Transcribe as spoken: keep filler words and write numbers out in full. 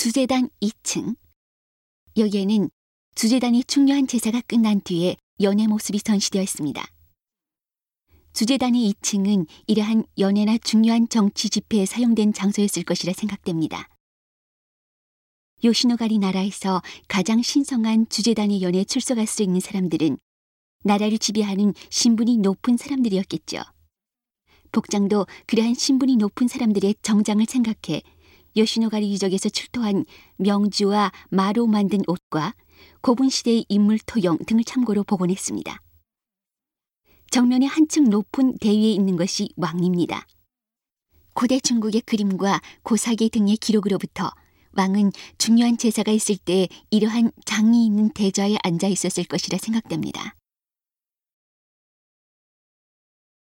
주제단 이 층. 여기에는 주제단이 중요한 제사가 끝난 뒤에 연회 모습이 전시되어 있습니다. 주제단의 이 층은 이러한 연회나 중요한 정치 집회에 사용된 장소였을 것이라 생각됩니다. 요시노가리 나라에서 가장 신성한 주제단의 연회에 출석할 수 있는 사람들은 나라를 지배하는 신분이 높은 사람들이었겠죠. 복장도 그러한 신분이 높은 사람들의 정장을 생각해 요시노가리 유적에서 출토한 명주와 마로 만든 옷과 고분 시대의 인물 토형 등을 참고로 복원했습니다. 정면에 한층 높은 대위에 있는 것이 왕입니다. 고대 중국의 그림과 고사계 등의 기록으로부터 왕은 중요한 제사가 있을 때 이러한 장이 있는 대좌에 앉아 있었을 것이라 생각됩니다.